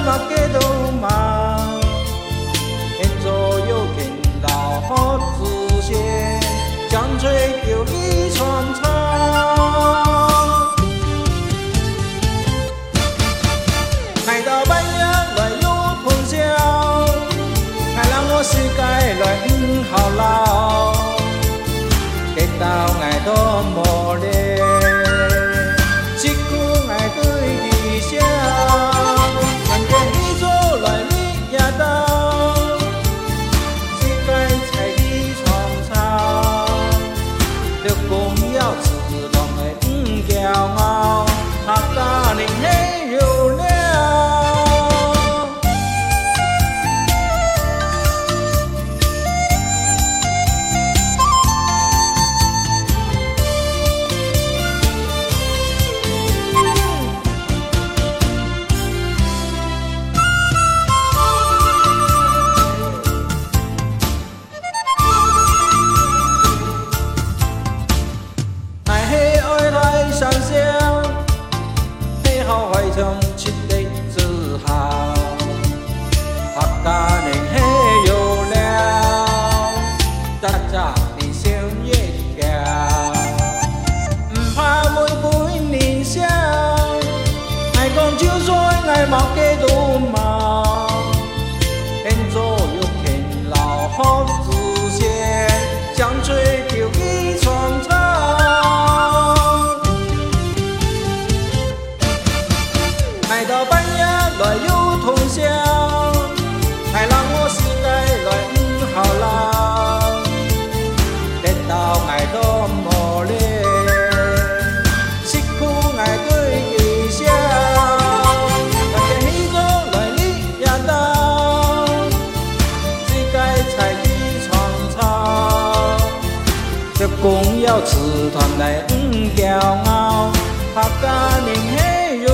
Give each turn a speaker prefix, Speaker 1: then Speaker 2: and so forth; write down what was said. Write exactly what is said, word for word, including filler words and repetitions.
Speaker 1: 嘛计都嘛，现左右勤劳好自先，将吹叫你传唱。爱到半夜来有通宵，爱人我世界来不好老，跌倒爱都无力。 上香，配好怀中七日自豪，客家人嘿有了，早早你先月桥，唔怕每杯年少，爱讲就算爱冇几多毛，现左右勤劳好自先，将吹叫伊传唱。 爱到半夜来有通宵，爱人我世界来不好老，跌倒爱都无力，失去爱对伊笑，大家喜做来你也到，世界才去创造，这公要自团来不骄傲，客家人嘿哟。